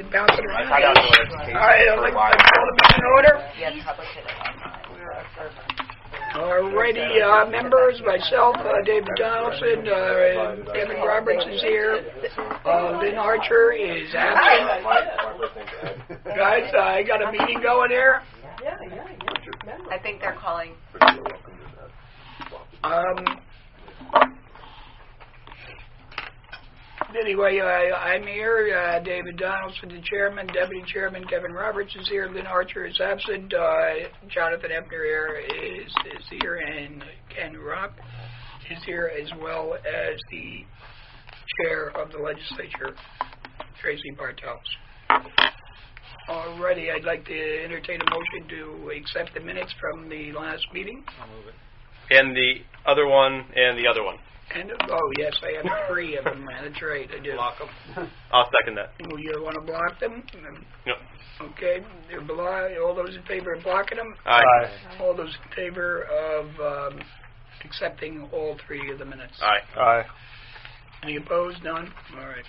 bounce it around. I got more education. All right, I'd like to call the meeting in order. Alrighty, members, myself, David Donaldson, Kevin Roberts is here. Lynn Archer is absent. Guys, I got a meeting going here. I think they're calling. Anyway, I'm here. David Donaldson, the chairman. Deputy chairman Kevin Roberts is here. Lynn Archer is absent. Jonathan Epner here is here, and Ken Rock is here, as well as the chair of the legislature, Tracy Bartels. Alrighty, I'd like to entertain a motion to accept the minutes from the last meeting. I'll move it. And the other one, and the other one. And, oh, yes, I have 3 of them. That's right, I do. Block them. I'll second that. You want to block them? No. Okay. All those in favor of blocking them? Aye. All those in favor of accepting all 3 of the minutes? Aye. Aye. Any opposed? None? All right.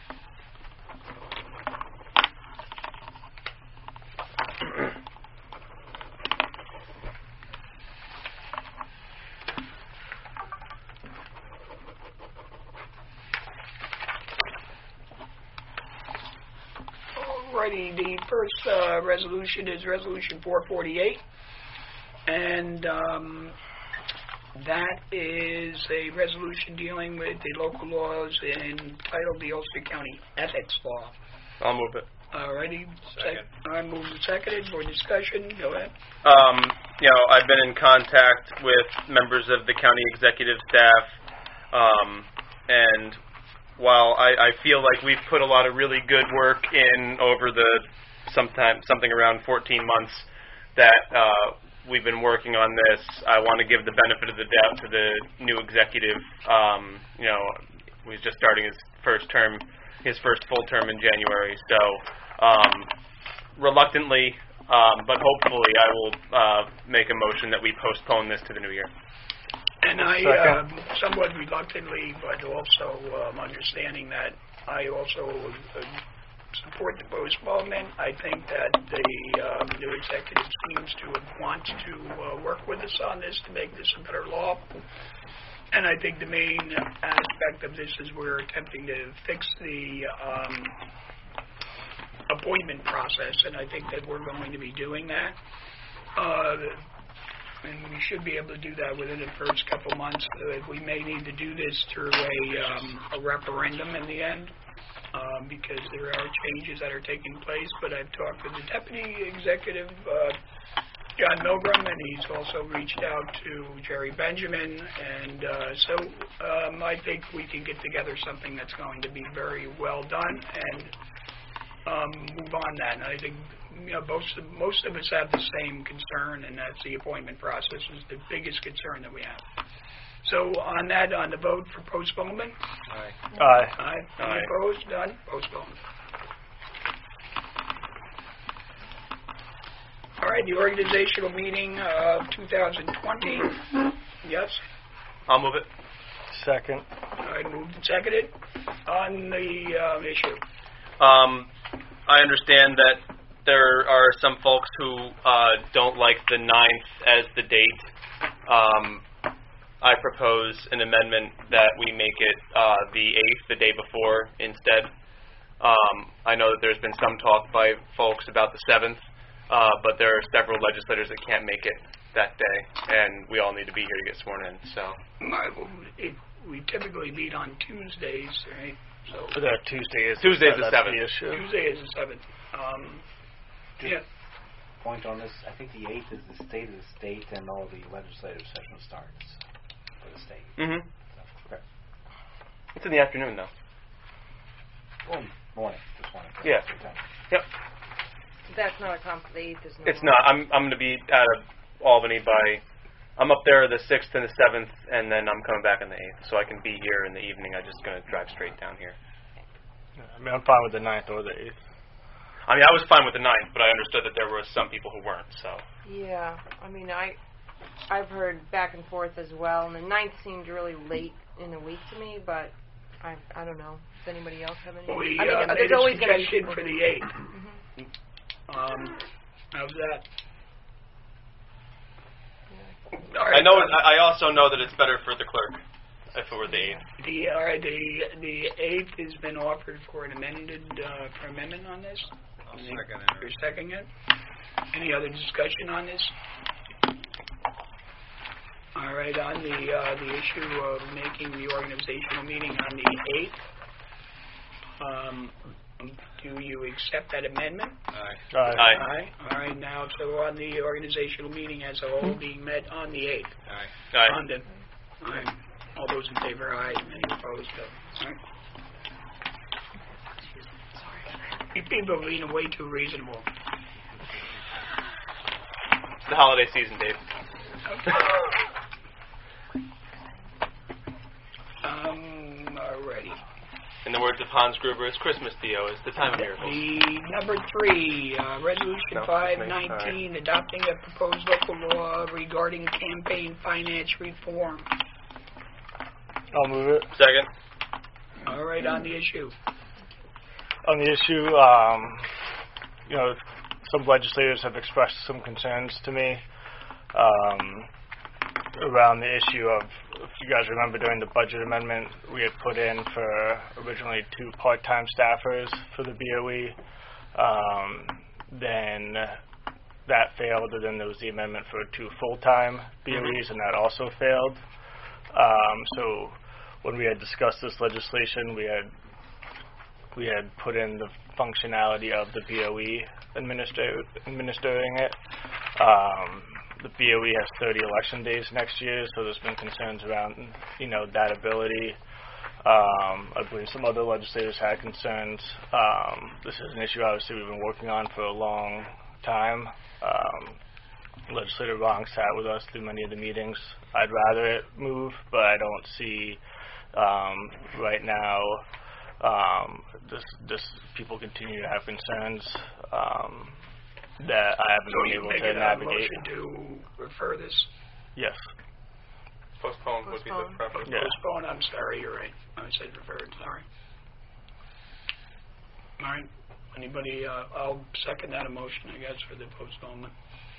Alrighty, the first resolution is Resolution 448, and that is a resolution dealing with the local laws entitled the Ulster County Ethics Law. I'll move it. Alrighty, Second. I move and seconded for discussion. Go ahead. I've been in contact with members of the county executive staff, and while I feel like we've put a lot of really good work in over the something around 14 months that we've been working on this, I want to give the benefit of the doubt to the new executive. He's just starting his first full term in January. So reluctantly, but hopefully, I will make a motion that we postpone this to the new year. And I, somewhat reluctantly, but also understanding that I also support the postponement. I think that the new executive seems to want to work with us on this to make this a better law. And I think the main aspect of this is we're attempting to fix the appointment process, and I think that we're going to be doing that. And we should be able to do that within the first couple months. We may need to do this through a referendum in the end, because there are changes that are taking place. But I've talked with the deputy executive, John Milgram, and he's also reached out to Jerry Benjamin. And so I think we can get together something that's going to be very well done and move on that. And I think most of us have the same concern, and that's the appointment process is the biggest concern that we have. So on that, on the vote for postponement? Aye. Aye. Aye. Opposed? None? Postponement. All right, the organizational meeting of 2020. Yes? I'll move it. Second. All right, moved and seconded. On the issue. I understand that there are some folks who don't like the 9th as the date. I propose an amendment that we make it the 8th, the day before, instead. I know that there's been some talk by folks about the 7th, but there are several legislators that can't make it that day, and we all need to be here to get sworn in. So we typically meet on Tuesdays, right? So that Tuesday is the 7th. Tuesday is the 7th. Yeah. Point on this, I think the 8th is the state of the state, and all the legislative session starts for the state. Mm-hmm. So, okay. It's in the afternoon, though. Well, morning, just morning. Yeah. Yep. That's not a conflict. The 8th is not. It's not. I'm going to be out of Albany I'm up there the 6th and the 7th, and then I'm coming back on the 8th, so I can be here in the evening. I'm just going to drive straight down here. I mean, I'm fine with the 9th or the 8th. I mean, I was fine with the 9th, but I understood that there were some people who weren't, so. Yeah, I mean, I've heard back and forth as well, and the 9th seemed really late in the week to me, but I don't know. Does anybody else have any? We I mean, made there's a always going to be suggestion people for who- the 8th. Mhm. How's that? All I right, know. I also know that it's better for the clerk if it were the 8th. All right, the 8th has been offered for an for amendment on this. I'll second You're it. seconding it? Any other discussion on this? All right, on the issue of making the organizational meeting on the 8th, do you accept that amendment? Aye. Aye. Aye. All right, now, so on the organizational meeting as a whole being met on the 8th. Aye. Aye. Condon. All right. All those in favor, aye. Any opposed, no. All right. You people are being way too reasonable. It's the holiday season, Dave. Alrighty. In the words of Hans Gruber, it's Christmas, Theo. It's the time of miracles. The number 3, Resolution No, 519, adopting a proposed local law regarding campaign finance reform. I'll move it. Second. All right, on the issue. On the issue, you know, some legislators have expressed some concerns to me around the issue of, if you guys remember during the budget amendment, we had put in for originally 2 part-time staffers for the BOE. Then that failed, and then there was the amendment for 2 full-time BOEs, and that also failed. So when we had discussed this legislation, we had put in the functionality of the BOE administering it. The BOE has 30 election days next year, so there's been concerns around, you know, that ability. I believe some other legislators had concerns. This is an issue, obviously, we've been working on for a long time. Legislator Wong sat with us through many of the meetings. I'd rather it move, but I don't see right now this people continue to have concerns that I haven't been able to navigate. Motion to refer this. Yes. Postpone would be the Postpone. preference. Yeah. Postpone, I'm sorry, you're right. I said referred, sorry. All right. Anybody, I'll second that motion, I guess, for the postponement.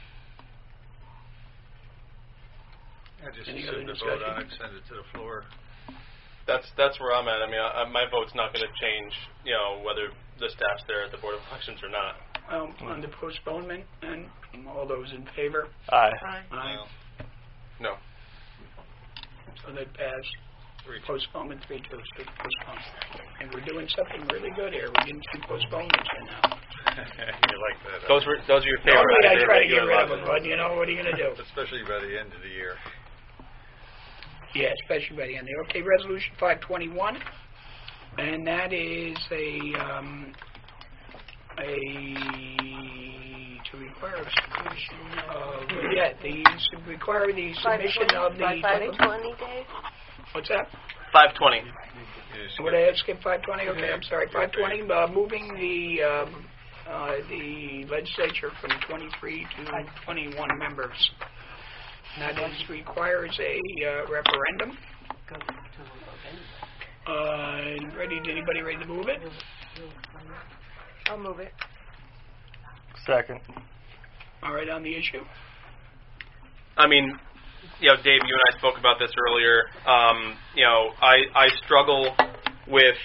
I just Any other assume to vote on discussion? it, send it to the floor. That's where I'm at. I mean, my vote's not going to change, you know, whether the staff's there at the Board of Elections or not. On the postponement, and all those in favor? Aye. Aye. Aye. Well, No. So that passed. 3-2. Postponement, 3-2, so postpone. And we're doing something really good here. We're getting some postponements in now. You like that. Those are your favorite. Normally I They're try to get regular rid of them, laws. but you know, what are you going to do? Especially by the end of the year. Yeah, especially by the end there. Okay, Resolution 521, and that is to require a submission of, to require the submission of the... 520 days? What's that? 520. Would I have skipped 520? Okay, I'm sorry. 520, moving the legislature from 23 to 21 members. That is, requires a referendum. Anybody ready to move it? I'll move it. Second. All right, on the issue? I mean, you know, Dave, you and I spoke about this earlier. You know, I struggle with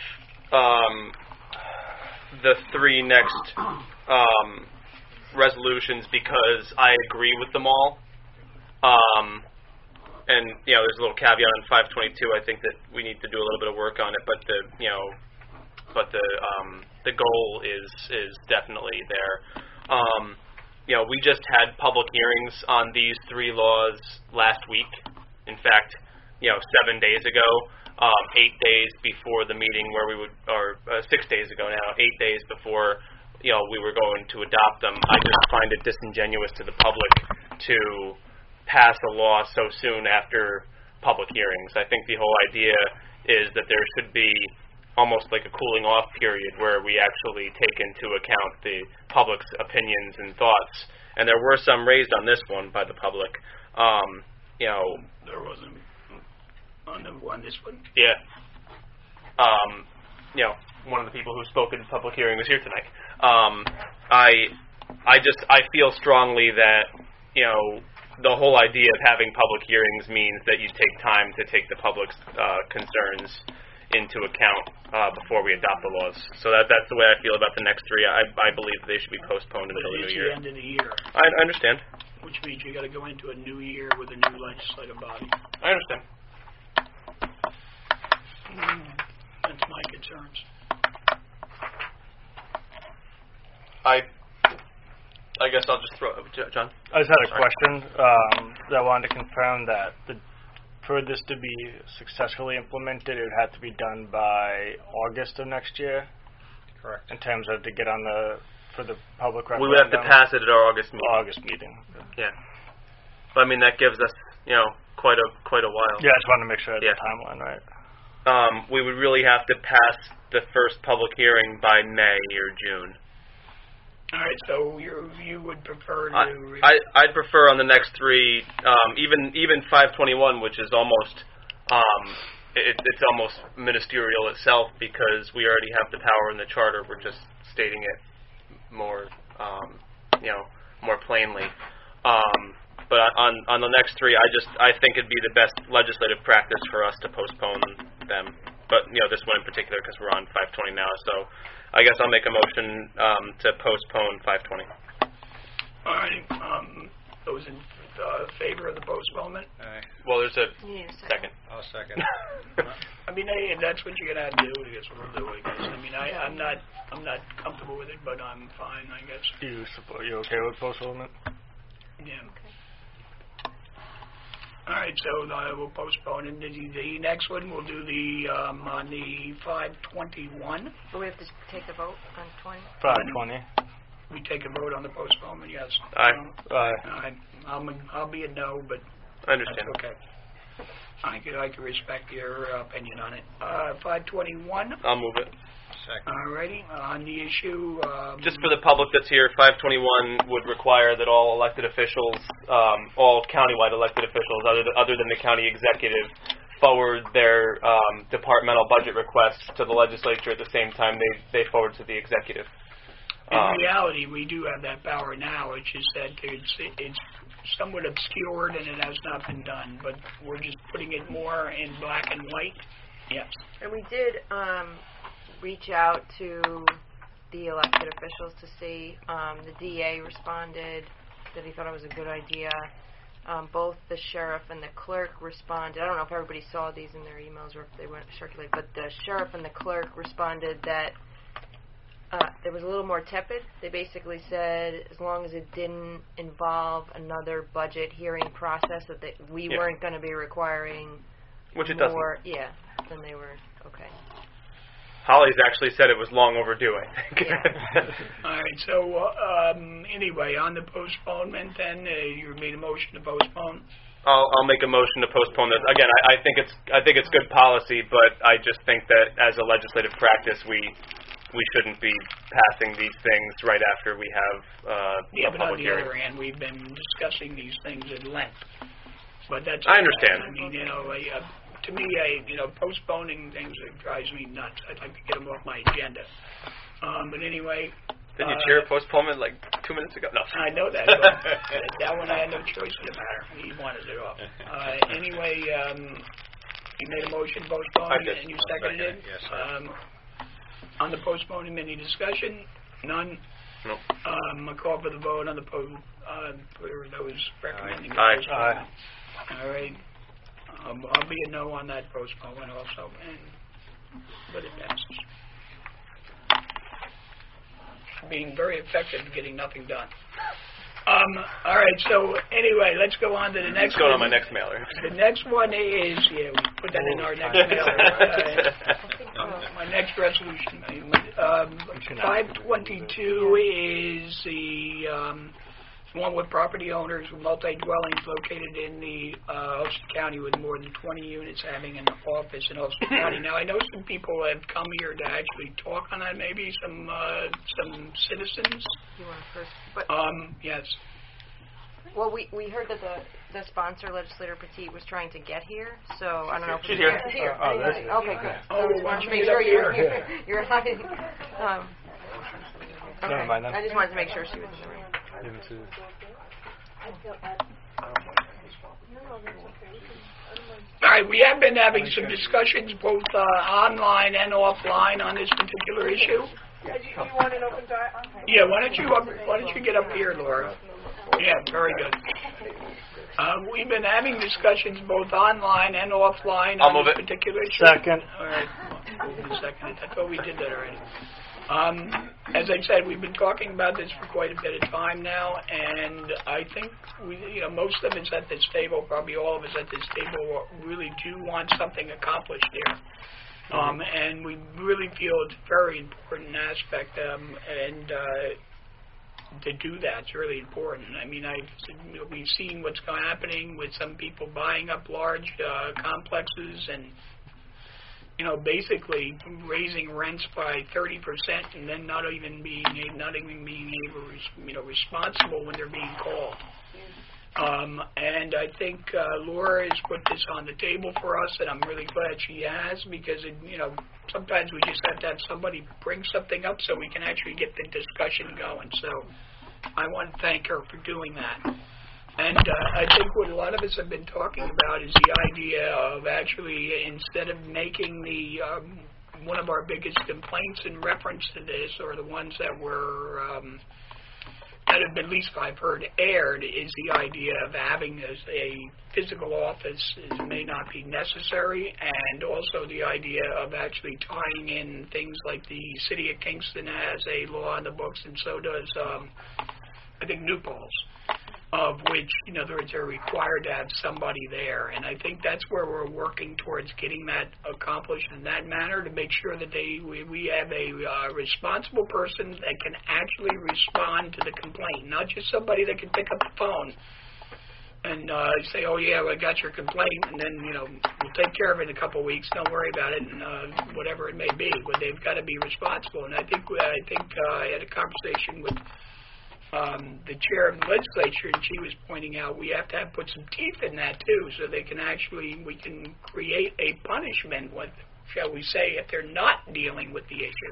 the 3 next resolutions because I agree with them all. And you know, there's a little caveat on 522. I think that we need to do a little bit of work on it, but the goal is definitely there. You know, we just had public hearings on these 3 laws last week. In fact, you know, 7 days ago, 8 days before the meeting where we would, or 6 days ago now, 8 days before, you know, we were going to adopt them. I just find it disingenuous to the public to pass a law so soon after public hearings. I think the whole idea is that there should be almost like a cooling off period where we actually take into account the public's opinions and thoughts. And there were some raised on this one by the public. You know, There wasn't on this one. yeah. you know, one of the people who spoke in public hearing was here tonight. I feel strongly that, you know, the whole idea of having public hearings means that you take time to take the public's concerns into account before we adopt the laws. So that's the way I feel about the next three. I believe they should be postponed But until the it's new the year. end of the year, I understand. which means you got to go into a new year with a new legislative body. I understand. That's my concerns. I guess I'll just throw John. I just had a Sorry. question that I wanted to confirm that for this to be successfully implemented, it would have to be done by August of next year. Correct. In terms of to get on for the public referendum. We would have to pass it at our August meeting. August meeting. Yeah. But I mean that gives us, you know, quite a while. Yeah, I just wanted to make sure I had Yeah. the timeline right. We would really have to pass the first public hearing by May or June. All right, so you would prefer to... I'd prefer on the next three, even 521, which is almost it's almost ministerial itself because we already have the power in the charter. We're just stating it more, more plainly. But on the next three, I think it'd be the best legislative practice for us to postpone them. But this one in particular because we're on 520 now. So I guess I'll make a motion to postpone 520. All right, those in favor of the postponement? Well, there's a You need a second. I'll second. I mean, hey, if that's what you're gonna have to do, I guess we'll do it. I mean, I'm not comfortable with it, but I'm fine, I guess. You okay with postponement? Yeah. All right, so we'll postpone it. The next one we'll do on the 521. But we have to take a vote on 20? 520. We take a vote on the postponement. Yes. Aye. I'll be a no, but I understand. that's okay. I can respect your opinion on it. 521. I'll move it. Second. All righty. On the issue. Just for the public that's here, 521 would require that all elected officials, all countywide elected officials, other than the county executive, forward their departmental budget requests to the legislature at the same time they forward to the executive. In reality, we do have that power now. It's just that it's somewhat obscured and it has not been done. But we're just putting it more in black and white. Yes. And we did reach out to the elected officials to see. The DA responded that he thought it was a good idea. Both the sheriff and the clerk responded. I don't know if everybody saw these in their emails or if they went circulate, but the sheriff and the clerk responded that it was a little more tepid. They basically said as long as it didn't involve another budget hearing process, that we weren't going to be requiring Which it more. doesn't. Yeah, then they were okay. Holly's actually said it was long overdue, I think. Yeah. All right. So anyway, on the postponement, then you made a motion to postpone. I'll make a motion to postpone this. Again, I think it's good policy, but I just think that as a legislative practice, we shouldn't be passing these things right after we have Yeah, a but on public the hearing. other hand, we've been discussing these things at length. But that's. I understand. I mean, to me, postponing things drives me nuts. I'd like to get them off my agenda. But anyway. Didn't you cheer postponement like 2 minutes ago? No. I know that. But that one I had no choice in the matter. He wanted it off. Anyway, you made a motion to postpone I did. and you seconded it. Yes. On the postponing, any discussion? None. No. A call for the vote on the for those recommending the Aye. postponement. All right. I'll be a no on that postponement also, but it passes. Being very effective in getting nothing done. All right. So anyway, let's go on to the next. It's going on one. my next mailer. The next one is we put that in our next mailer. My next resolution. 522 is the one with property owners with multi-dwellings located in the Ulster County with more than 20 units having an office in Ulster County. Now, I know some people have come here to actually talk on that, maybe some citizens. You want to first? But Yes. Well, we heard that the sponsor, Legislator Petit, was trying to get here, so I don't know if She's it's here. Okay, good. Oh, I just wanted to make she's sure up you were here. here. You're hiding. Never Okay. mind then. I just wanted to make sure she was in the room. Give it to. All right, we have been having some discussions both online and offline on this particular issue. You want an open dialogue? Yeah, why don't you get up here, Laura? Yeah, very good. We've been having discussions both online and offline I'll on move this it. particular issue. Second. All right, moved and seconded. I thought we did that already. As I said, we've been talking about this for quite a bit of time now, and I think most of us at this table, probably all of us at this table, really do want something accomplished here. And we really feel it's a very important aspect, and to do that, it's really important. I mean, we've seen what's happening with some people buying up large complexes and basically raising rents by 30% and then not even being able, responsible when they're being called. And I think Laura has put this on the table for us, and I'm really glad she has, because sometimes we just have to have somebody bring something up so we can actually get the discussion going. So I want to thank her for doing that. And I think what a lot of us have been talking about is the idea of actually, instead of making one of our biggest complaints in reference to this, or the ones that were that have been, at least I've heard, aired, is the idea of having a physical office may not be necessary, and also the idea of actually tying in things like the City of Kingston has a law in the books, and so does, I think, New Paltz, of which, in other words, they're required to have somebody there. And I think that's where we're working towards getting that accomplished in that manner, to make sure that we have a responsible person that can actually respond to the complaint, not just somebody that can pick up the phone and say, oh, yeah, well, I got your complaint, and then, we'll take care of it in a couple of weeks, don't worry about it, and whatever it may be. But they've got to be responsible. And I think I had a conversation with the chair of the legislature, and she was pointing out we have to put some teeth in that too, so we can create a punishment with, shall we say, if they're not dealing with the issue.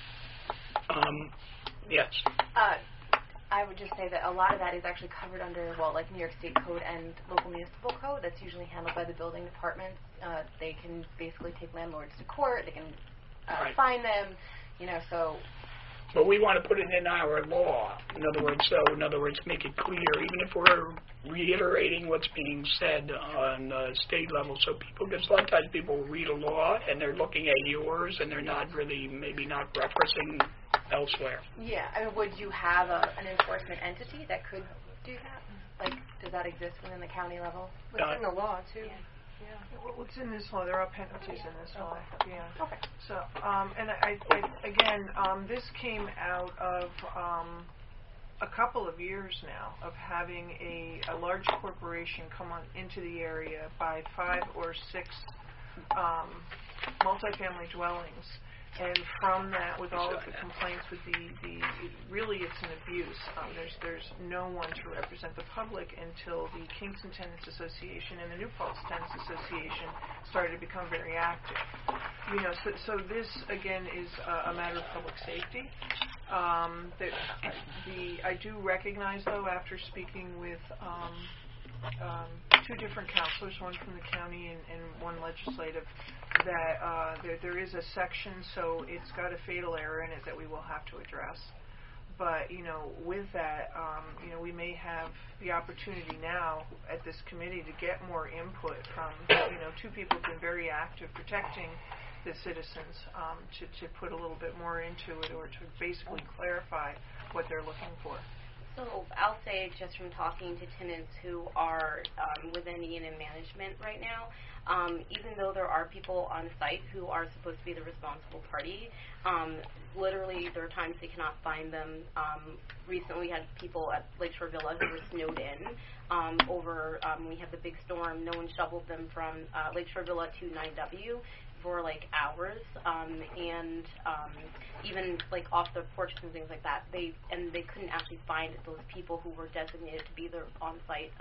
Yes. I would just say that a lot of that is actually covered under, like New York State Code and local municipal code. That's usually handled by the building departments. They can basically take landlords to court. They can fine them, so. But we want to put it in our law. In other words, make it clear, even if we're reiterating what's being said on the state level, so because a lot of times people read a law and they're looking at yours and they're not really, maybe not referencing elsewhere. Yeah, I mean, would you have an enforcement entity that could do that? Like, does that exist within the county level? It's in the law, too. What's in this law? There are penalties in this law. Yeah. Okay. So, and this came out of a couple of years now of having a large corporation come into the area, buy 5 or 6 multifamily dwellings. And from that, with all of the complaints, with really it's an abuse. There's no one to represent the public until the Kingston Tenants Association and the New Paltz Tenants Association started to become very active. So this again is a matter of public safety. I do recognize, though, after speaking with 2 different counselors, one from the county and one legislative, that there is a section, so it's got a fatal error in it that we will have to address. But, with that, we may have the opportunity now at this committee to get more input from, 2 people who've been very active protecting the citizens, to put a little bit more into it, or to basically clarify what they're looking for. So I'll say, just from talking to tenants who are within E&M management right now, even though there are people on site who are supposed to be the responsible party, literally there are times they cannot find them. Recently we had people at Lakeshore Villa who were snowed in we had the big storm. No one shoveled them from Lakeshore Villa to 9W. for like hours, and even like off the porches and things like that. They couldn't actually find those people who were designated to be the on-site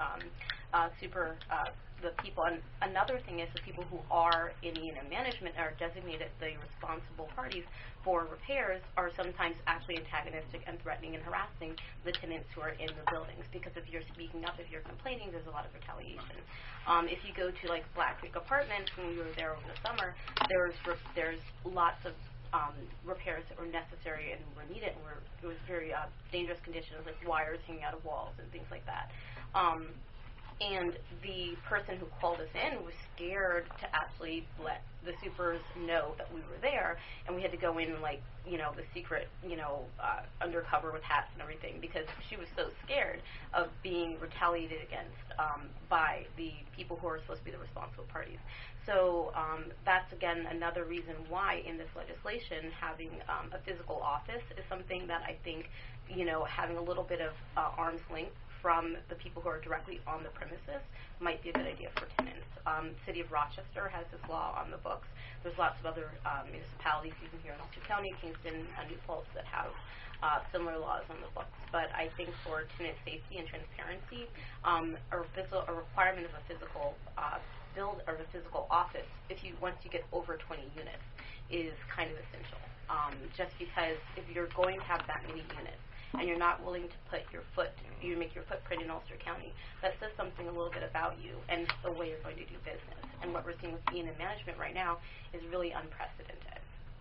the people. And another thing is the people who are in E&M management are designated the responsible parties for repairs are sometimes actually antagonistic and threatening and harassing the tenants who are in the buildings, because if you're speaking up, if you're complaining, there's a lot of retaliation. If you go to like Black Creek Apartments, when we were there over the summer, there's lots of repairs that were necessary and were needed, and it was very dangerous conditions, like wires hanging out of walls and things like that. And the person who called us in was scared to actually let the supers know that we were there, and we had to go in like, the secret, undercover with hats and everything, because she was so scared of being retaliated against by the people who are supposed to be the responsible parties. So that's, again, another reason why in this legislation having a physical office is something that I think, having a little bit of arm's length from the people who are directly on the premises might be a good idea for tenants. City of Rochester has this law on the books. There's lots of other municipalities, even here in Ulster County, Kingston, and New Paltz, that have similar laws on the books. But I think for tenant safety and transparency, a requirement of a physical physical office, once you get over 20 units, is kind of essential. Just because if you're going to have that many units, and you're not willing to make your footprint in Ulster County, that says something a little bit about you and the way you're going to do business. And what we're seeing with E&M management right now is really unprecedented.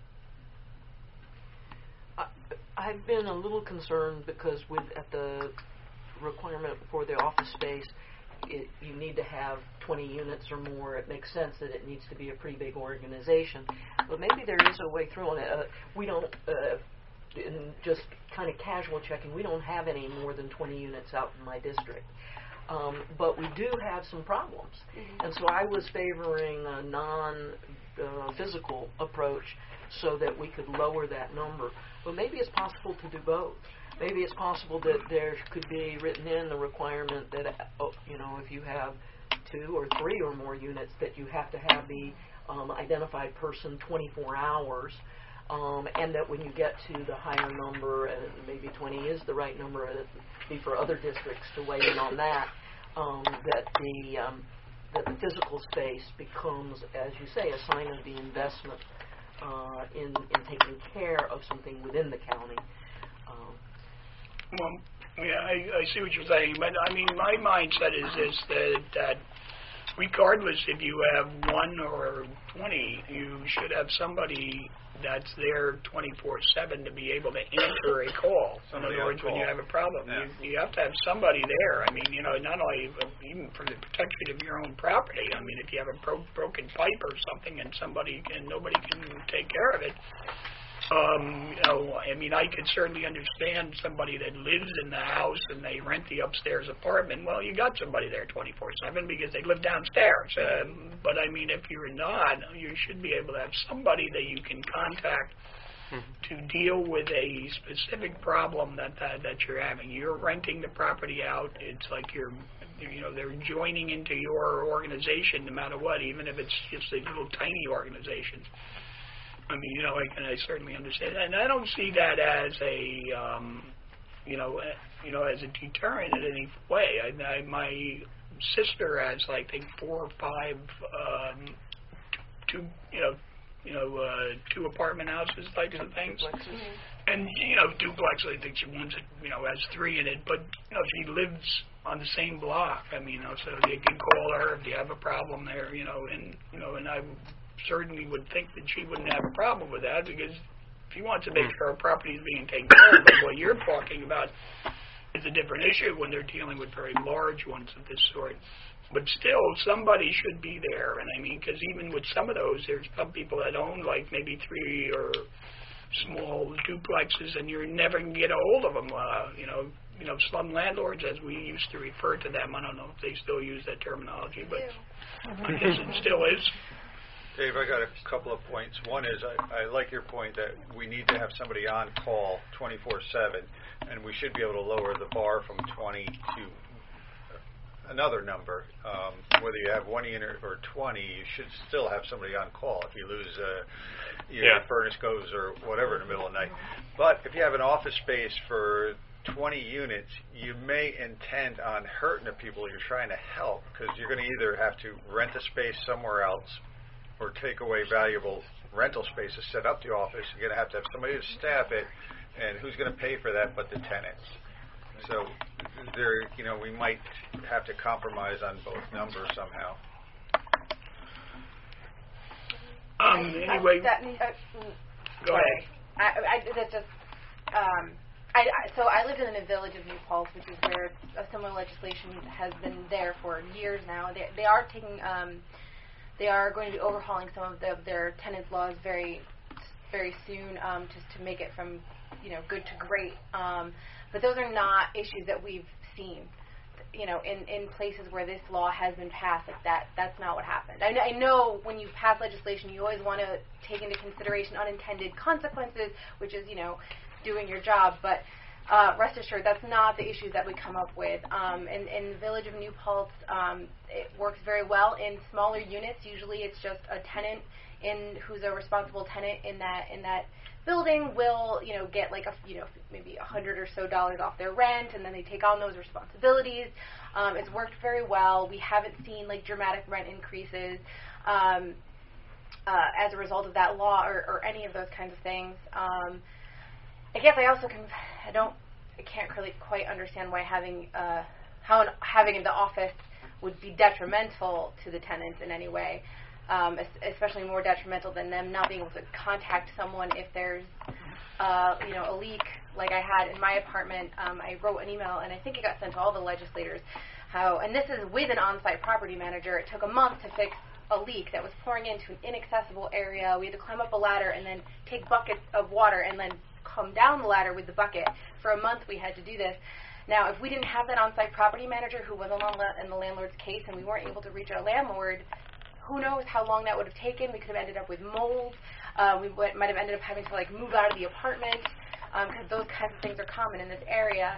I've been a little concerned because at the requirement for the office space, you need to have 20 units or more. It makes sense that it needs to be a pretty big organization. But maybe there is a way through on it. We don't... in just kind of casual checking, we don't have any more than 20 units out in my district. But we do have some problems. Mm-hmm. And so I was favoring a non-physical approach so that we could lower that number. But maybe it's possible to do both. Maybe it's possible that there could be written in the requirement that, if you have 2 or 3 or more units, that you have to have the identified person 24 hours. And that when you get to the higher number, and maybe 20 is the right number, it'd be for other districts to weigh in on that, that the physical space becomes, as you say, a sign of the investment in taking care of something within the county. Well, yeah, I see what you're saying, but I mean, my mindset is this, that regardless if you have 1 or 20, you should have somebody that's there 24/7 to be able to answer a call. In other words, when you have a problem, you have to have somebody there. I mean, not only even for the protection of your own property. I mean, if you have a broken pipe or something and nobody can take care of it. I mean, I could certainly understand somebody that lives in the house and they rent the upstairs apartment. Well, you got somebody there 24/7 because they live downstairs. But I mean, if you're not, you should be able to have somebody that you can contact to deal with a specific problem that you're having. You're renting the property out. It's like they're joining into your organization no matter what, even if it's just a little tiny organization. I mean, I certainly understand that, and I don't see that as a, as a deterrent in any way. My sister has, I think, 4 or 5, two apartment houses, types of things, and duplexes. I think she wants it, has 3 in it, but she lives on the same block. I mean, so they can call her if you have a problem there, and I certainly would think that she wouldn't have a problem with that, because she wants to make sure her property is being taken care of. But what you're talking about is a different issue when they're dealing with very large ones of this sort. But still, somebody should be there. And I mean, because even with some of those, there's some people that own like maybe 3 or small duplexes, and you're never going to get a hold of them. Slum landlords, as we used to refer to them. I don't know if they still use that terminology, but I guess it still is. Dave, I got a couple of points. One is I like your point that we need to have somebody on call 24/7, and we should be able to lower the bar from 20 to another number. Whether you have 1 unit or 20, you should still have somebody on call if you lose your furnace goes or whatever in the middle of the night. But if you have an office space for 20 units, you may intend on hurting the people you're trying to help, because you're going to either have to rent a space somewhere else or take away valuable rental space to set up the office. You're going to have somebody to staff it, and who's going to pay for that but the tenants? So we might have to compromise on both numbers somehow. Anyway, go ahead. So I lived in the village of New Paltz, which is where a similar legislation has been there for years now. They are taking, they are going to be overhauling some of their tenants' laws very, very soon, just to make it from, good to great. But those are not issues that we've seen, in places where this law has been passed. Like that's not what happened. I know when you pass legislation, you always want to take into consideration unintended consequences, which is, doing your job, but rest assured that's not the issues that we come up with. In the village of New Paltz, it works very well in smaller units. Usually it's just a tenant who's a responsible tenant in that building will, get like maybe $100 or so off their rent, and then they take on those responsibilities. It's worked very well. We haven't seen like dramatic rent increases as a result of that law or any of those kinds of things. I guess I also I can't really quite understand why having the office would be detrimental to the tenants in any way, especially more detrimental than them not being able to contact someone if there's a leak like I had in my apartment. I wrote an email, and I think it got sent to all the legislators, and this is with an on-site property manager. It took a month to fix a leak that was pouring into an inaccessible area. We had to climb up a ladder and then take buckets of water and then come down the ladder with the bucket. For a month we had to do this. Now, if we didn't have that on-site property manager who was in the landlord's case and we weren't able to reach our landlord, who knows how long that would have taken. We could have ended up with mold. We might have ended up having to move out of the apartment, because those kinds of things are common in this area.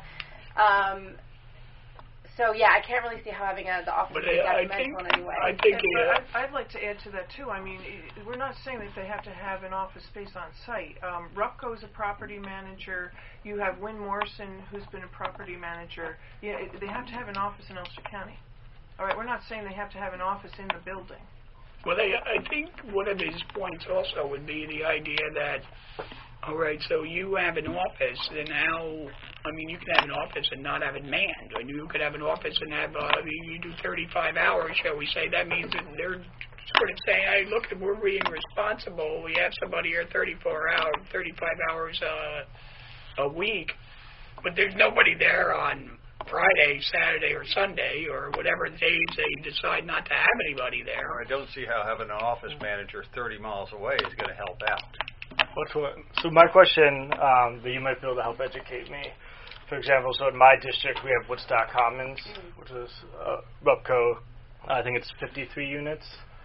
So yeah, I can't really see how having the office would be detrimental in any way. I'd like to add to that too. I mean, we're not saying that they have to have an office space on site. Rupco's a property manager. You have Wynn Morrison, who's been a property manager. Yeah, they have to have an office in Ulster County. All right, we're not saying they have to have an office in the building. Well, I think one of his points also would be the idea that, all right, so you have an office, and now, you can have an office and not have it manned. And you could have an office and have, you do 35 hours, shall we say. That means that they're sort of saying, hey, look, we're being responsible. We have somebody here 35 hours a week, but there's nobody there on Friday, Saturday, or Sunday, or whatever days they decide not to have anybody there. I don't see how having an office manager 30 miles away is going to help out. So my question, that you might be able to help educate me. For example, so in my district we have Woodstock Commons, which is Rupco. I think it's 53 units.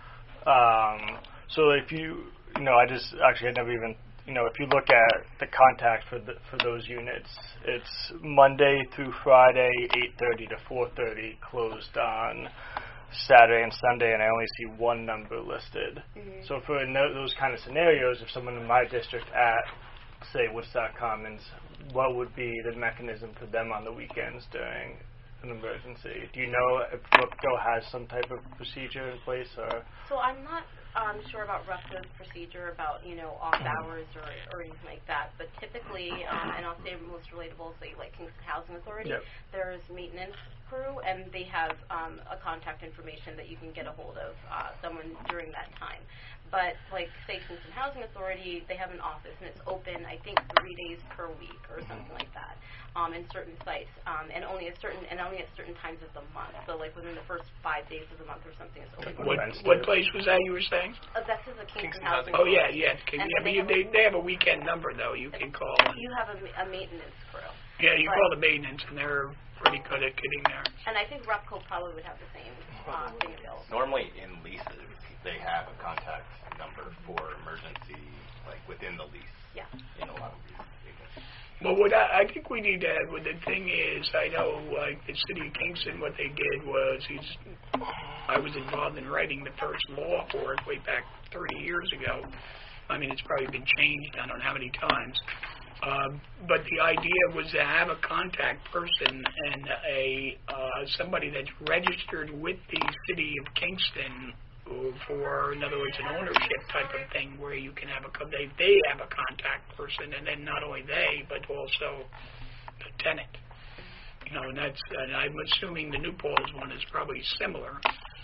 So if I just actually had never even, if you look at the contact for those units, it's Monday through Friday, 8:30 to 4:30, closed on Saturday and Sunday, and I only see one number listed. So for those kind of scenarios, if someone in my district at, say, Woodstock Commons, what would be the mechanism for them on the weekends during an emergency? Do you know if Rupco has some type of procedure in place? Or? So I'm not sure about Rupco's procedure about, off hours or anything like that, but typically, and I'll say most relatable, say like Kingston Housing Authority, there's maintenance crew, and they have a contact information that you can get a hold of someone during that time. But like say Kingston Housing Authority, they have an office and it's open, I think 3 days per week or something like that, in certain sites, and only at certain times of the month. So like within the first 5 days of the month or something, it's open. What place was that you were saying? This is a Kingston Housing. Oh yeah. But they have a weekend number though. You can call. You have a maintenance crew. Yeah, you call the maintenance, and they're pretty good at getting there. And I think Rupco probably would have the same thing available. Normally in leases, they have a contact number for emergency, like within the lease. Yeah. In a lot of leases. Well, what I think we need to have, well, the thing is, I know, like, the city of Kingston, what they did was, I was involved in writing the first law for it way back 30 years ago. I mean, it's probably been changed, I don't know how many times. But the idea was to have a contact person and somebody that's registered with the city of Kingston for, in other words, an ownership type of thing where you can have they have a contact person, and then not only they, but also the tenant. You know, and I'm assuming the New Paltz one is probably similar.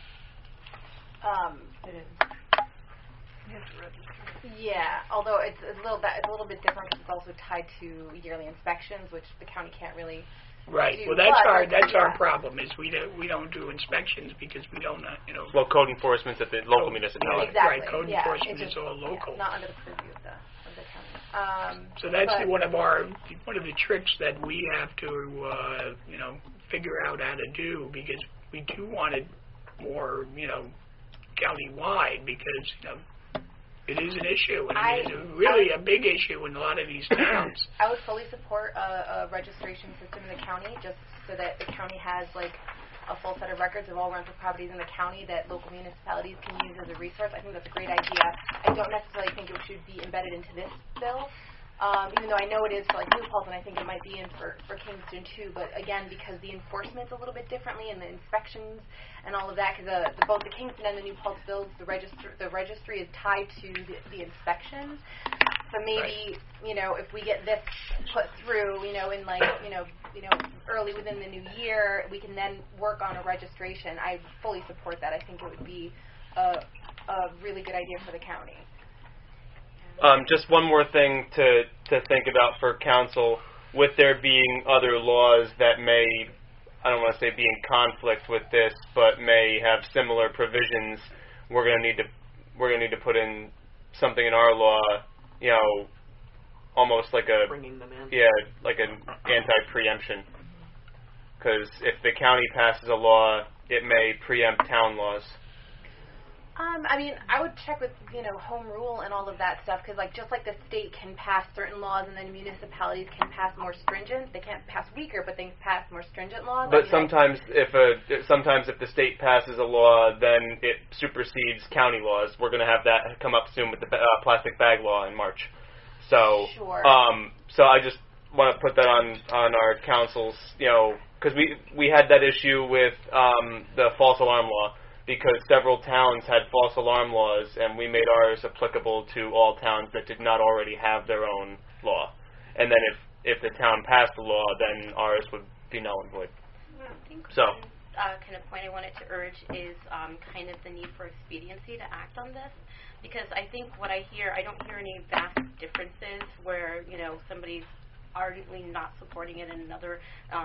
It is. Yeah, although it's a little bit different because it's also tied to yearly inspections, which the county can't really. Right. do. Well, that's our problem is we don't do inspections because we don't Well, code enforcement's at the local municipality. Exactly. Right. Code enforcement is all local. Yeah, not under the purview of the county. So that's one of the tricks that we have to figure out how to do, because we do want it more county-wide, because it is an issue, and it is really a big issue in a lot of these towns. I would fully support a registration system in the county, just so that the county has like a full set of records of all rental properties in the county that local municipalities can use as a resource. I think that's a great idea. I don't necessarily think it should be embedded into this bill, even though I know it is for like New Paltz, and I think it might be in for Kingston too. But again, because the enforcement's a little bit differently, and the inspections and all of that, because both the Kingston and the New Paltz bills, the registry is tied to the inspections. So maybe if we get this put through, in early within the new year, we can then work on a registration. I fully support that. I think it would be a really good idea for the county. Just one more thing to think about for council, with there being other laws that may, I don't want to say be in conflict with this, but may have similar provisions, we're going to need to put in something in our law, almost like bringing them in. Yeah, like an anti-preemption. Because if the county passes a law, it may preempt town laws. I mean, I would check with, home rule and all of that stuff, because, just like the state can pass certain laws and then municipalities can pass more stringent, they can't pass weaker, but they can pass more stringent laws. But sometimes if the state passes a law, then it supersedes county laws. We're going to have that come up soon with the plastic bag law in March. So, sure. So I just want to put that on our councils, because we had that issue with the false alarm law, because several towns had false alarm laws, and we made ours applicable to all towns that did not already have their own law. And then if the town passed the law, then ours would be null and void. I think so. One kind of point I wanted to urge is kind of the need for expediency to act on this, because I think what I hear, I don't hear any vast differences where, somebody's ardently not supporting it and another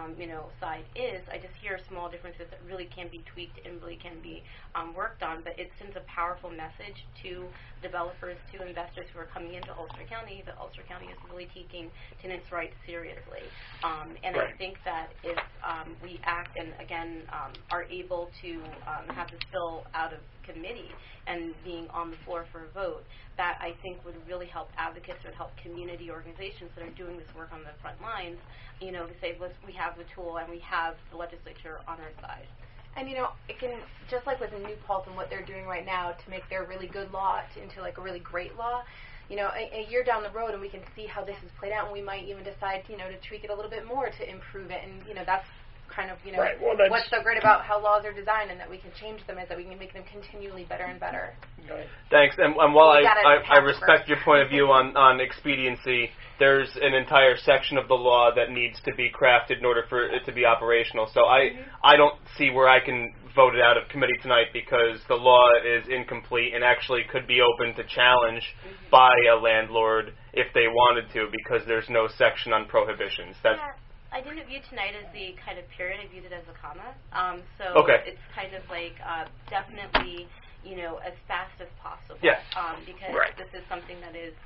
side is. I just hear small differences that really can be tweaked and really can be worked on, but it sends a powerful message to developers, to investors who are coming into Ulster County, that Ulster County is really taking tenants' rights seriously. And right. I think that if we act and again are able to have this bill out of committee and being on the floor for a vote, that I think would really help advocates, would help community organizations that are doing this work on the front lines, to say, we have the tool and we have the legislature on our side. And, it can, just like with New Paltz and what they're doing right now to make their really good law into, a really great law, a year down the road and we can see how this has played out, and we might even decide, to tweak it a little bit more to improve it. And, that's kind of, right. Well, what's so great about how laws are designed and that we can change them is that we can make them continually better and better. Right. Thanks. And while I respect your point of view on expediency, there's an entire section of the law that needs to be crafted in order for it to be operational. So I don't see where I can vote it out of committee tonight, because the law is incomplete and actually could be open to challenge by a landlord if they wanted to, because there's no section on prohibitions. I didn't view tonight as the kind of period. I viewed it as a comma. Okay. It's kind of definitely, as fast as possible. Yeah. Because this is something that is,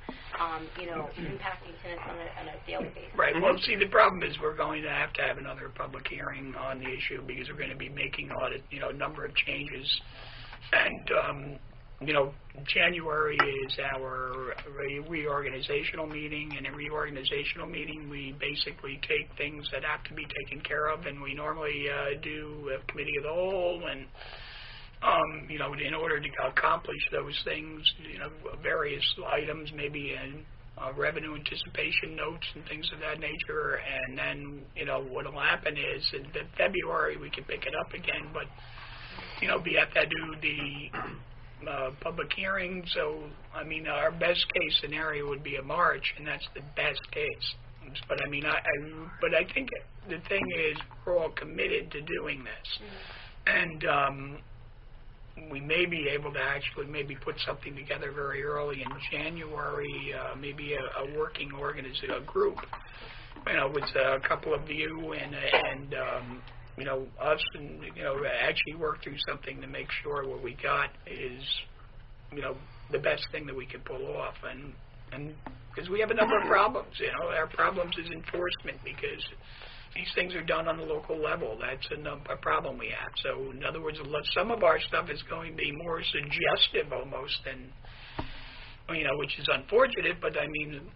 impacting tenants on a daily basis. Right. Well, see, the problem is we're going to have another public hearing on the issue, because we're going to be making a lot of, number of changes. And January is our reorganizational meeting, and in reorganizational meeting we basically take things that have to be taken care of, and we normally do a committee of the whole, and in order to accomplish those things, various items, maybe in revenue anticipation notes and things of that nature, and then, what will happen is in February we can pick it up again, but, we have to do the public hearing, so, our best case scenario would be a March, and that's the best case. But, I think the thing is we're all committed to doing this, and, we may be able to actually maybe put something together very early in January, maybe a working group, with a couple of you and us, and actually work through something to make sure what we got is the best thing that we can pull off, and because we have a number of problems. Our problems is enforcement, because these things are done on the local level. That's a problem we have. So, in other words, some of our stuff is going to be more suggestive almost than, which is unfortunate. But I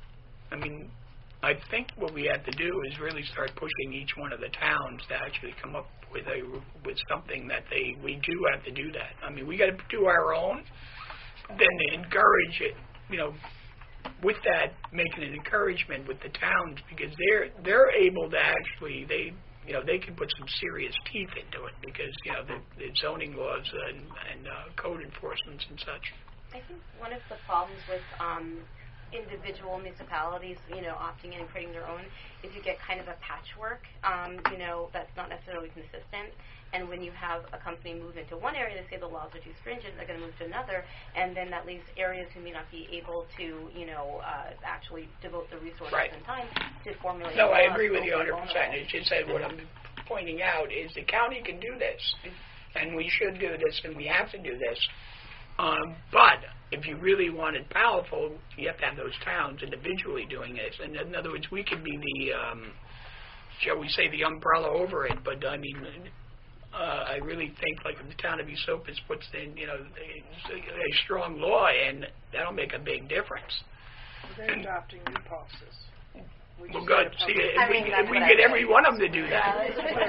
think what we have to do is really start pushing each one of the towns to actually come up with something that we do have to do that. We got to do our own, then encourage it. With that, making an encouragement with the towns, because they're able to actually they can put some serious teeth into it, because the zoning laws and code enforcements and such. I think one of the problems with individual municipalities, opting in and creating their own, is you get kind of a patchwork, that's not necessarily consistent. And when you have a company move into one area, they say the laws are too stringent, they're going to move to another, and then that leaves areas who may not be able to, actually devote the resources and time to formulate. No, I agree with you 100%. It's just that what I'm pointing out is the county can do this, and we should do this, and we have to do this. But if you really want it powerful, you have to have those towns individually doing it. And in other words, we could be the, shall we say, the umbrella over it. But I really think, like, if the town of Esopus puts in, a strong law, and that'll make a big difference. They're adopting new policies. Well, good. See, if we get every one of them to do that.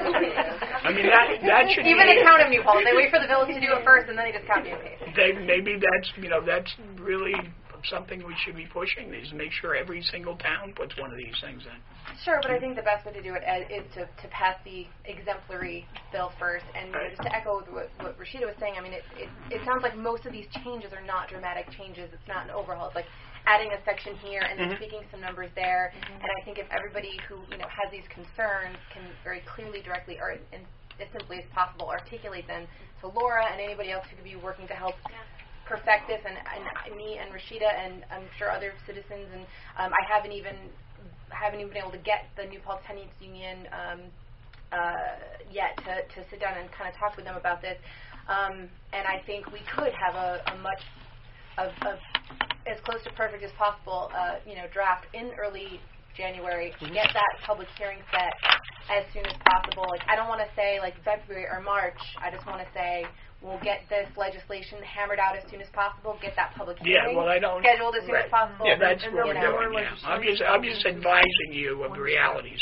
That should even be... the count of new policies. They wait for the village to do it first, and then they just copy and paste. Maybe that's really something we should be pushing, is make sure every single town puts one of these things in. Sure, but I think the best way to do it is to pass the exemplary bill first. And just to echo what Rashida was saying, it sounds like most of these changes are not dramatic changes. It's not an overhaul. It's like adding a section here and then tweaking some numbers there. And I think if everybody who has these concerns can very clearly, directly, or as simply as possible articulate them to Laura and anybody else who could be working to help perfect this, and me and Rashida and I'm sure other citizens, and I haven't even been able to get the New Paltz Tenants Union yet to sit down and kind of talk with them about this. And I think we could have a much of as close to perfect as possible, draft in early January. Get that public hearing set as soon as possible. Like, I don't want to say like February or March. I just want to say we'll get this legislation hammered out as soon as possible. Get that public hearing scheduled as soon as possible. Yeah, that's what we're doing now. I'm just advising you of the realities.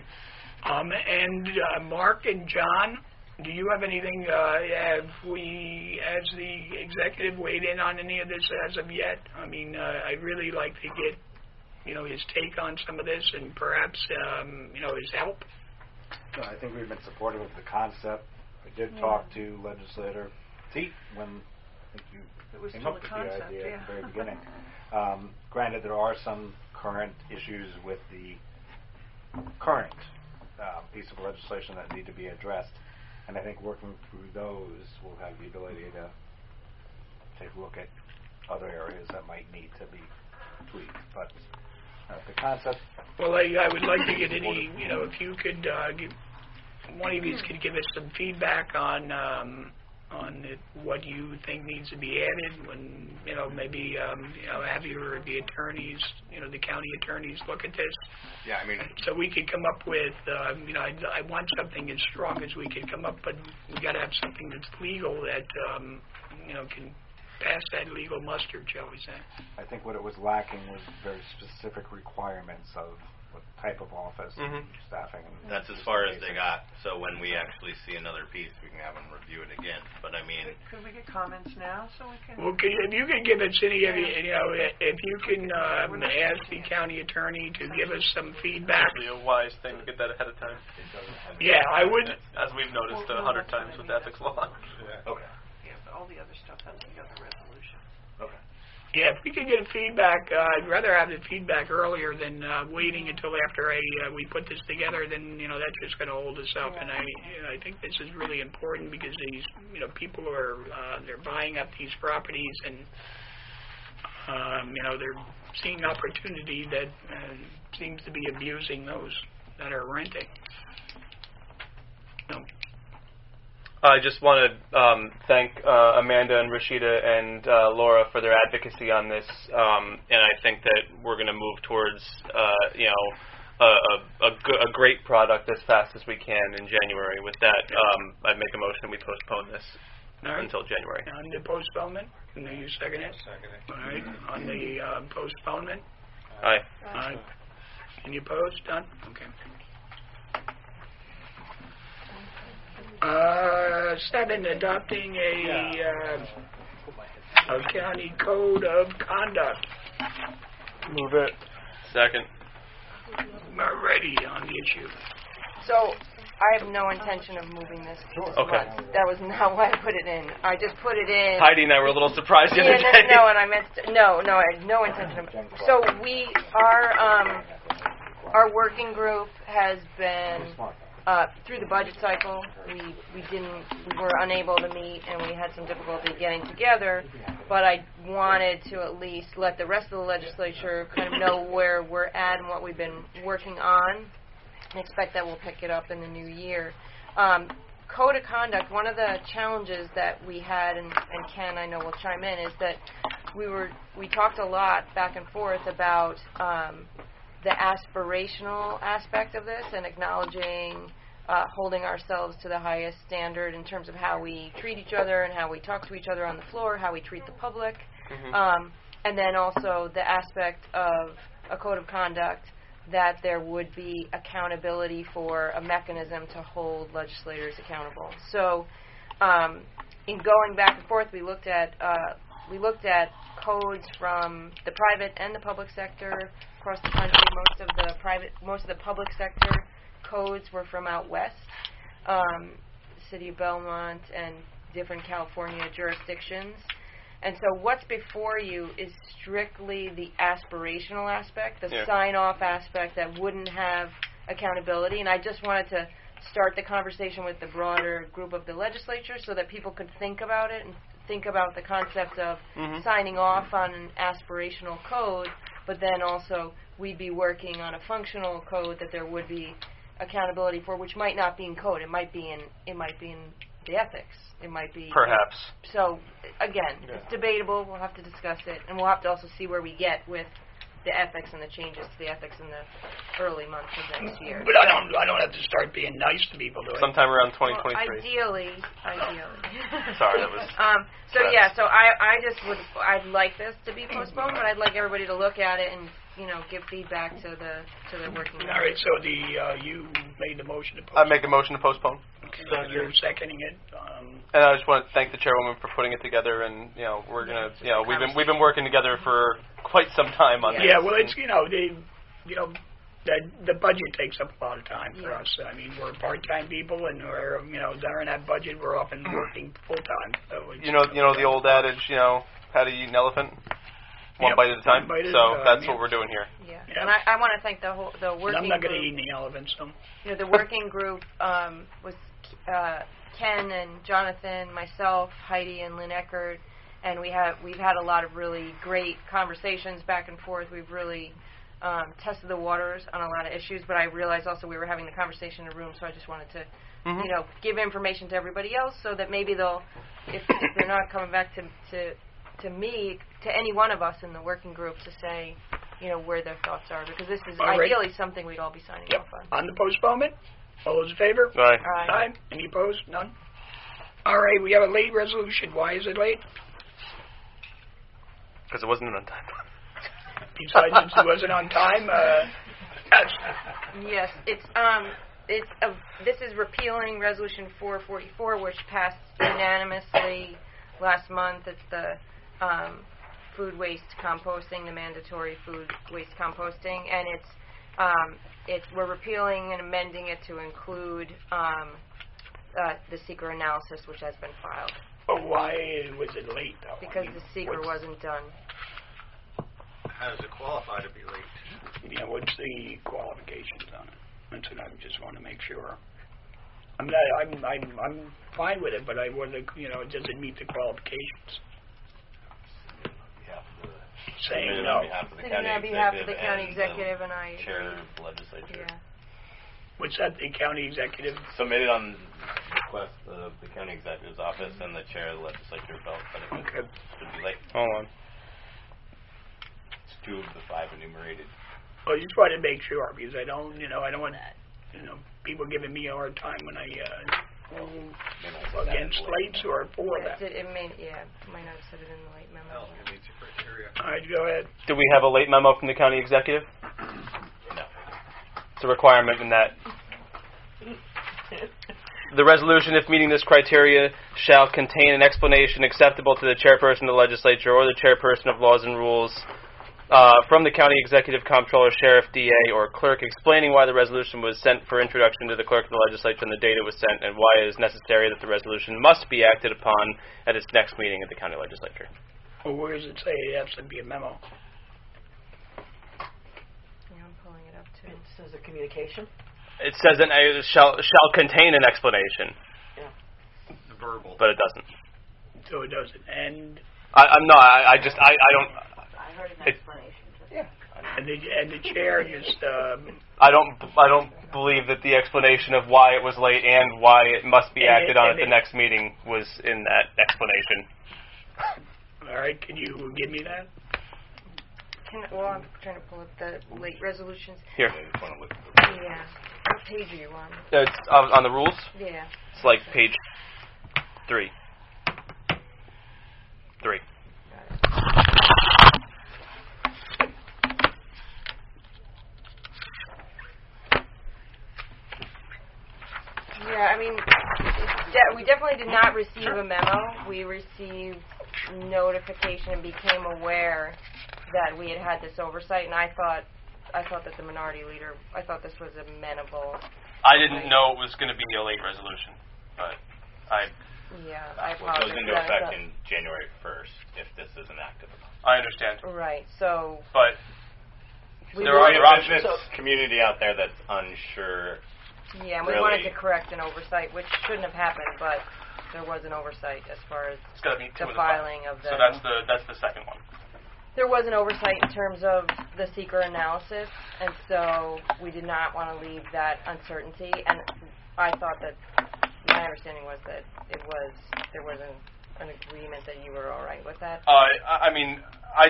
Mark and John, do you have anything? Have we, as the executive, weighed in on any of this as of yet? I'd really like to get, his take on some of this, and perhaps, his help. No, I think we've been supportive of the concept. I did talk to Legislator Teat when I think you came up with the idea at the very beginning. Granted, there are some current issues with the current piece of legislation that need to be addressed, and I think working through those will have the ability to take a look at other areas that might need to be tweaked. But the concept... Well, I would like to get any, if you could give... One of these could give us some feedback on what you think needs to be added. When maybe have the attorneys, the county attorneys look at this. Yeah, so we could come up with. I want something as strong as we can come up, but we got to have something that's legal that can pass that legal muster, shall we say. I think what it was lacking was very specific requirements of what type of office and staffing. And That's as far as they got. So when we actually see another piece, we can have them review it again. But I mean, Could we get comments now so we can? Well, if you can give us any of if you can ask the county attorney to give us some feedback. Actually, a wise thing to get that ahead of time. Yeah, I would. As we've noticed 100 times with ethics law. okay. Yeah, but all the other stuff has to go to resolution. Okay. Yeah, if we could get feedback, I'd rather have the feedback earlier than waiting until after we put this together. Then that's just going to hold us up. And I think this is really important because these people are they're buying up these properties and they're seeing opportunity that seems to be abusing those that are renting. I just want to thank Amanda and Rashida and Laura for their advocacy on this, and I think that we're going to move towards a great product as fast as we can in January. With that, I'd make a motion we postpone this until January. On the postponement, can you second it? Second it. All right. On the postponement. Aye. Aye. Any opposed? Done. Okay. 7, adopting a county code of conduct. Move it. Second. We're ready on the issue. So I have no intention of moving this. Okay. That was not why I put it in. I just put it in. Heidi and I were a little surprised the other day. No, and I meant I had no intention of. So our working group has been through the budget cycle. We were unable to meet, and we had some difficulty getting together. But I wanted to at least let the rest of the legislature kind of know where we're at and what we've been working on. I expect that we'll pick it up in the new year. Code of conduct, one of the challenges that we had, and Ken, I know, will chime in, is that we talked a lot back and forth about the aspirational aspect of this and acknowledging holding ourselves to the highest standard in terms of how we treat each other and how we talk to each other on the floor, how we treat the public, and then also the aspect of a code of conduct that there would be accountability for a mechanism to hold legislators accountable. So in going back and forth, we looked at codes from the private and the public sector across the country. Most of the public sector codes were from out west, City of Belmont and different California jurisdictions. And so what's before you is strictly the aspirational aspect, the sign-off aspect that wouldn't have accountability. And I just wanted to start the conversation with the broader group of the legislature so that people could think about it and think about the concept of signing off on an aspirational code, but then also we'd be working on a functional code that there would be accountability for, which might not be in code. It might be in the ethics. It might be perhaps. So again, it's debatable. We'll have to discuss it, and we'll have to also see where we get with the ethics and the changes to the ethics in the early months of next year. But I don't have to start being nice to people, do I? Sometime around 2023. Well, ideally. Sorry, that was. So I'd like this to be postponed, but I'd like everybody to look at it and give feedback to the working group. All right. So you made the motion to postpone. I make a motion to postpone. Okay. You're seconding it. And I just want to thank the chairwoman for putting it together. And we're gonna we've been working together for quite some time on this. Yeah. Well, it's the budget takes up a lot of time for us. I mean, we're part-time people, and we're during that budget we're often working full-time. So the old adage, how to eat an elephant. One bite at a time. That's what we're doing here. Yeah. Yep. And I want to thank the working group. I'm not going to eat any elephants, so. The working group was Ken and Jonathan, myself, Heidi, and Lynn Eckert, and we've had a lot of really great conversations back and forth. We've really tested the waters on a lot of issues, but I realized also we were having the conversation in a room, so I just wanted to give information to everybody else so that maybe they'll, if they're not coming back to me, to any one of us in the working group to say, where their thoughts are, because this is ideally something we'd all be signing off on. On the postponement, all those in favor? Aye. Aye. Any opposed? None? All right, we have a late resolution. Why is it late? Because it wasn't on time. Besides, it wasn't on time. Yes, this is repealing Resolution 444, which passed unanimously last month. It's the food waste composting, the mandatory food waste composting, and we're repealing and amending it to include the seeker analysis, which has been filed. But why was it late, though? Because the seeker wasn't done. How does it qualify to be late? Yeah, what's the qualifications on it? That's what I just want to make sure. I'm fine with it, but I want to, does it meet the qualifications? Saying no. On behalf of the county executive and I. Chair of the legislature. Yeah. What's that? The county executive? Submitted on request of the county executive's office, and the chair of the legislature felt that it should be late. Hold on. It's 2 of the 5 enumerated. Well, I just want to make sure because I don't want people giving me a hard time when I against lates or for that. It might not have said it in the late memo. It meets the criteria. All right, go ahead. Do we have a late memo from the county executive? No. It's a requirement in that. The resolution, if meeting this criteria, shall contain an explanation acceptable to the chairperson of the legislature or the chairperson of laws and rules from the county executive, comptroller, sheriff, DA, or clerk, explaining why the resolution was sent for introduction to the clerk of the legislature and the date it was sent, and why it is necessary that the resolution must be acted upon at its next meeting of the county legislature. Well, where does it say it has to be a memo? Yeah, I'm pulling it up too. It says a communication. It says that it shall contain an explanation. Yeah. Verbal. But it doesn't. So it doesn't. And I'm not. I don't. I heard an explanation. Yeah. And the chair just. I don't believe that the explanation of why it was late and why it must be acted on at the next meeting was in that explanation. All right, can you give me that? I'm trying to pull up the late resolutions. Here. Yeah. What page are you on? It's on the rules. Yeah. It's like page 3. 3. Yeah, I mean, we definitely did not receive a memo. We received notification and became aware that we had this oversight, and I thought that the minority leader, I thought this was amenable. I didn't know it was going to be a late resolution, but I apologize. It goes into effect in January 1st if this isn't active. I understand. Right, so... But there are other options. Community out there that's unsure. Yeah, and we wanted to correct an oversight, which shouldn't have happened, but there was an oversight as far as the filing of the... So that's the second one. There was an oversight in terms of the seeker analysis, and so we did not want to leave that uncertainty. And I thought that my understanding was that there was an agreement that you were all right with that. I mean,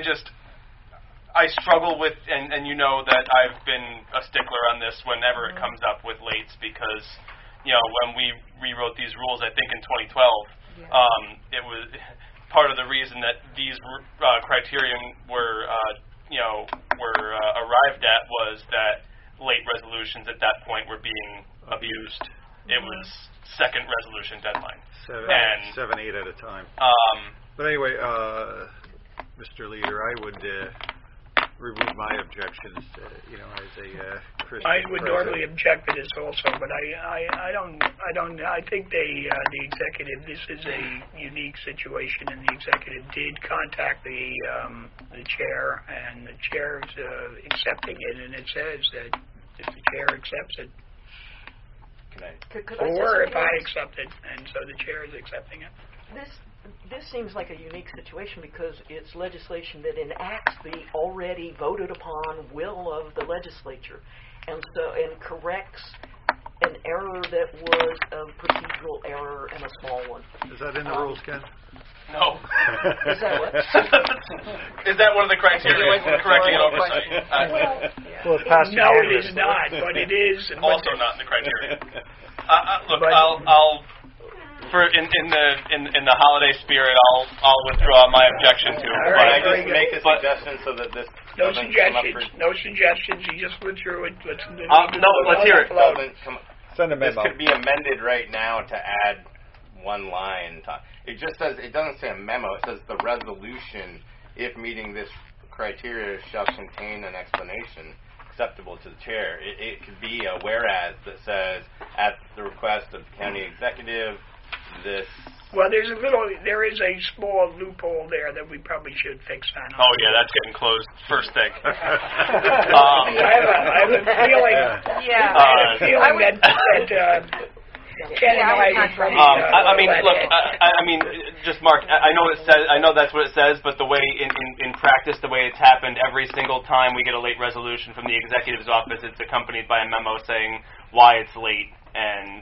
I struggle with, and you know that I've been a stickler on this whenever it comes up with lates because, when we rewrote these rules, I think in 2012, it was part of the reason that these criterion were arrived at was that late resolutions at that point were being abused. It was second resolution deadline. 7, 8 at a time. But anyway, Mr. Leader, I would remove my objections, as a Christian I would president. normally object to this also, but I don't. I think the executive. This is a unique situation, and the executive did contact the chair, and the chair is accepting it, and it says that if the chair accepts it, or if I accept it, and so the chair is accepting it. This seems like a unique situation because it's legislation that enacts the already voted upon will of the legislature, and corrects an error that was a procedural error and a small one. Is that in the rules, Ken? No. Is that what? Is that one of the criteria for correcting an oversight? No, it is not, but it is. Also not in the criteria. Look, but I'll in the holiday spirit, I'll withdraw my objection to. All Can right, I very just good. make a suggestion so that this No doesn't come up for... suggestions. No suggestions. You just withdrew it. Let's hear it. Doesn't come, Send a this memo. could be amended right now to add one line. It just says, it doesn't say a memo, it says the resolution, if meeting this criteria, shall contain an explanation acceptable to the chair. It could be a whereas that says, at the request of the county executive, this... Well, there is a small loophole there that we probably should fix on. Oh yeah, that's getting closed first thing. I have a feeling. Yeah. I have a feeling that Ken and I would probably. I mean, look. I mean, just Mark. I know it says. I know that's what it says. But the way in practice, the way it's happened, every single time we get a late resolution from the executive's office, it's accompanied by a memo saying why it's late and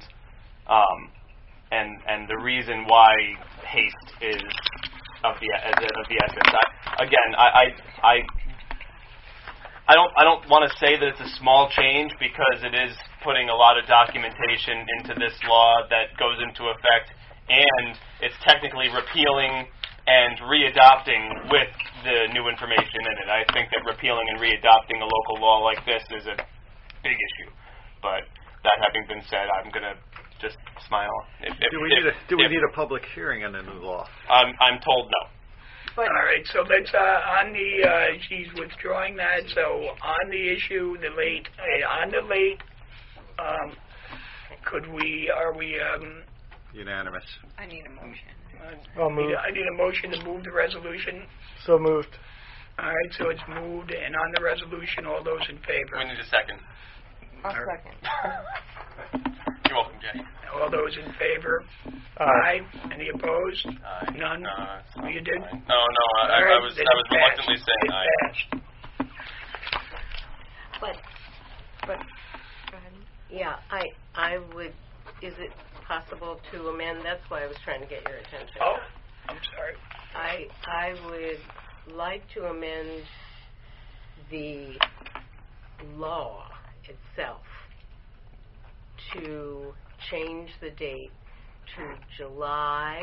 the reason why haste is of the essence. I don't want to say that it's a small change because it is putting a lot of documentation into this law that goes into effect, and it's technically repealing and readopting with the new information in it. I think that repealing and readopting a local law like this is a big issue. But that having been said, I'm going to just smile. Do we need a public hearing on the new law? I'm told no. All right, so let's on the she's withdrawing that. So on the issue, the late, are we Unanimous. I need a motion. I'll move. I need a motion to move the resolution. So moved. All right, so it's moved, and on the resolution, all those in favor? We need a second. I'll second. You're welcome, Jay. All those in favor? Aye. Any opposed? Aye. None? No, You did? No, I was reluctantly saying aye. But go ahead. Yeah, I would, is it possible to amend? That's why I was trying to get your attention. Oh, I'm sorry. I would like to amend the law itself to change the date to July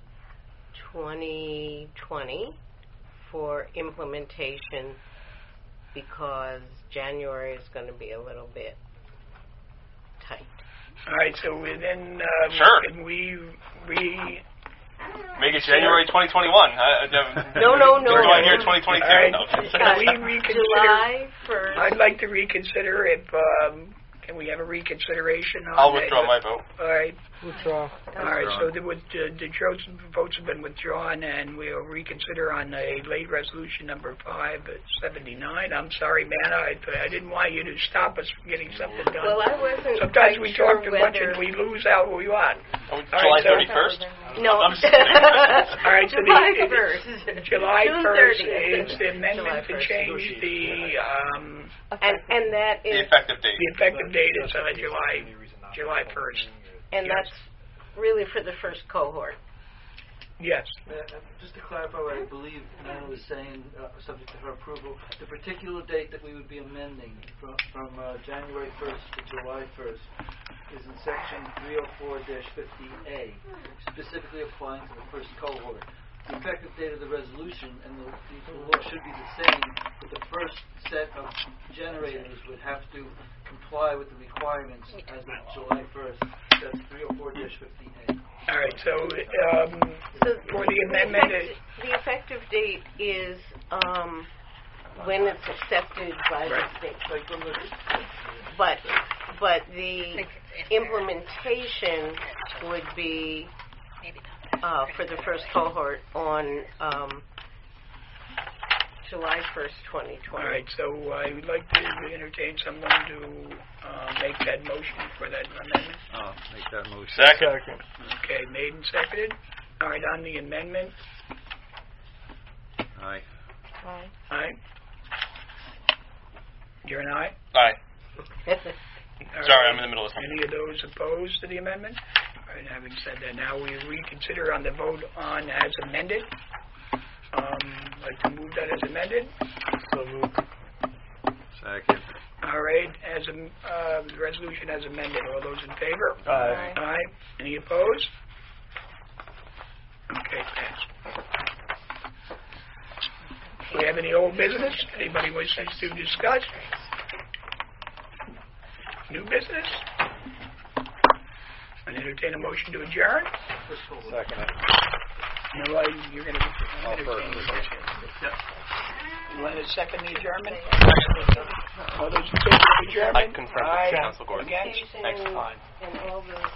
2020 for implementation because January is going to be a little bit tight. All right, so then Sure. can we Make it January 2021. No. We're going here 2022. All right. No. Can we reconsider? July 1st. I'd like to reconsider if, can we have a reconsideration on I'll that? withdraw my vote. All right. Withdraw. All right, so the votes have been withdrawn, and we'll reconsider on a late resolution number 579. I'm sorry, man, I didn't want you to stop us from getting something done. Well, I wasn't Sometimes quite we sure talk too much whether... and we lose out what we want. July so- 31st? No. I'm just kidding. All right, so July the 1st. July June 1st 30th. is the amendment July to 1st. change the And that The is... effective date. the effective date is July 1st. And Yes. that's really for the first cohort. Yes. Just to clarify what I believe Nana was saying, subject to her approval, the particular date that we would be amending from January 1st to July 1st is in section 304-50A, specifically applying to the first cohort. The effective date of the resolution and the law should be the same, but the first set of generators would have to comply with the requirements as of July 1st. That's 304-50A. All right, so for the amendment, The effective date is when it's accepted by the state. But the implementation would be for the first cohort on July 1st, 2020. all right, so I would like to entertain someone to make that motion for that amendment. Oh, make that motion. Second. Okay, made and seconded. All right, on the amendment. Aye. Aye. You're an aye? Aye. All Sorry, right. I'm in the middle of something. Any of those opposed to the amendment? All right, having said that, now we reconsider on the vote on as amended. I'd like to move that as amended. So moved. Second. All right, as the resolution as amended. All those in favor? Aye. Aye. Any opposed? Okay, passed. Do we have any old business? Anybody wishes to discuss? New business? I entertain a motion to adjourn. Second. You know what? You're going to entertain a motion. You want to second the adjournment? All those in favor of adjournment? I confirm with Council Gordon. Against? Thanks. And all the